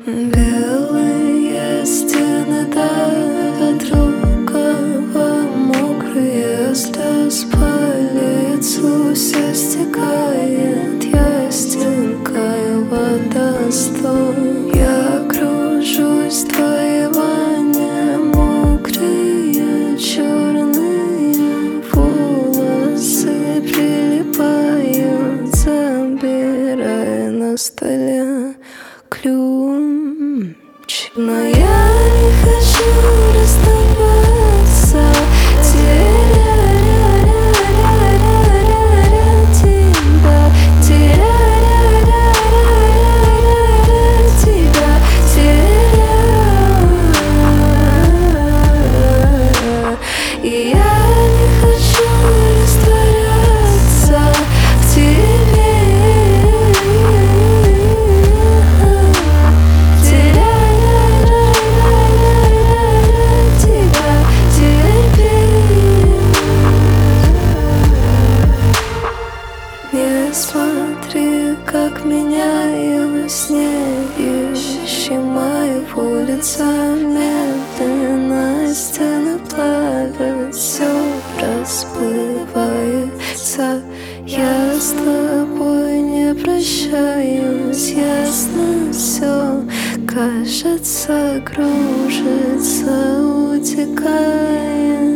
Белые стены давят рукава, мокрые слез по лицу все стекает. Я стекаю водостой, я кружусь в твоей ванне. Мокрые черные волосы прилипают, забирая на столе ключ. Но я не хочу расставаться, теряя тебя, и я не хочу растворяться в тебе. Не смотри, как меняю во сне вещи моего лица. Медленно стены плавят, все расплывается. Я с тобой не прощаюсь, ясно все. Кажется, кружится, утекает.